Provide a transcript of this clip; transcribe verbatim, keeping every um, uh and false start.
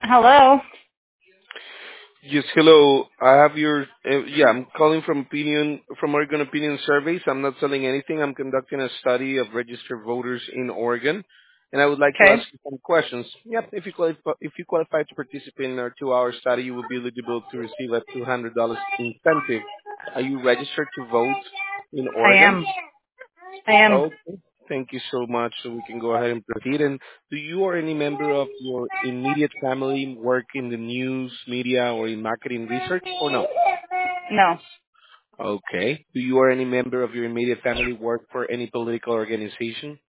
Hello. Yes, hello. I have your, uh, yeah, I'm calling from opinion, from Oregon Opinion Surveys. I'm not selling anything. I'm conducting a study of registered voters in Oregon, and I would like to ask Okay. you some questions. Yep, if you qualify, if you qualify to participate in our two-hour study, you will be eligible to receive a two hundred dollars incentive. Are you registered to vote in I Oregon? am. I am. Okay. Thank you so much. So we can go ahead and proceed. And do you or any member of your immediate family work in the news, media, or in marketing research, or no? No. Okay. Do you or any member of your immediate family work for any political organization?